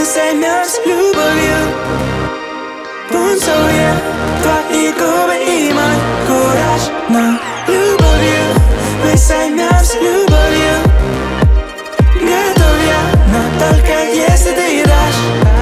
Мы займемся любовью, пунцовье, твои губы и мой кураж. Но любовью мы займемся любовью. Готов я, но только если ты дашь.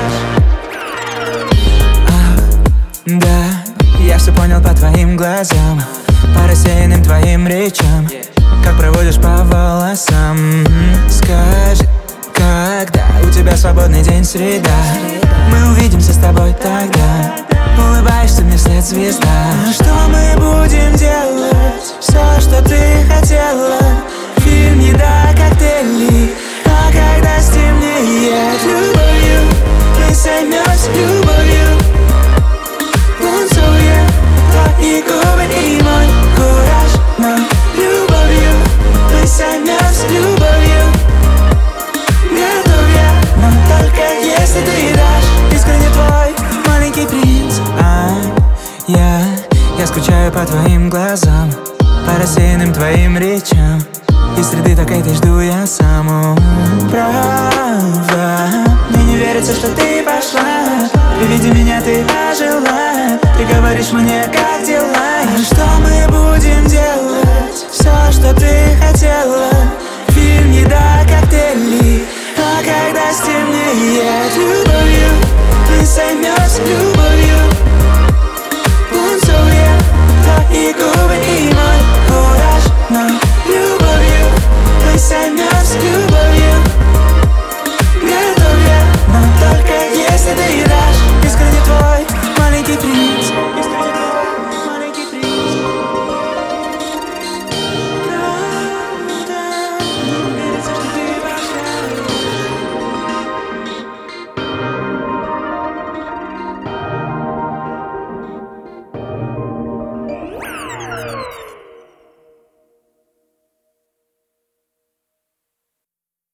Да, я все понял по твоим глазам, по рассеянным твоим речам, как проводишь по волосам. Скажи, когда у тебя свободный день, среда, мы увидимся с тобой тогда. Улыбаешься мне вслед, звезда. Что мы будем делать? Все, что ты хотела. Фильм, еда, коктейли. А когда стемнеет, любовью мы займемся любовью. Пунцовье, твои губы и мой кураж. Но любовью мы займемся любовью. Готов я, но только если ты дашь. Искренне твой маленький принц. Я скучаю по твоим глазам, по рассеянным твоим речам. Из среды так этой жду я саму. Правда, мне не верится, что ты пошла. При виде меня ты ожила. Ты говоришь мне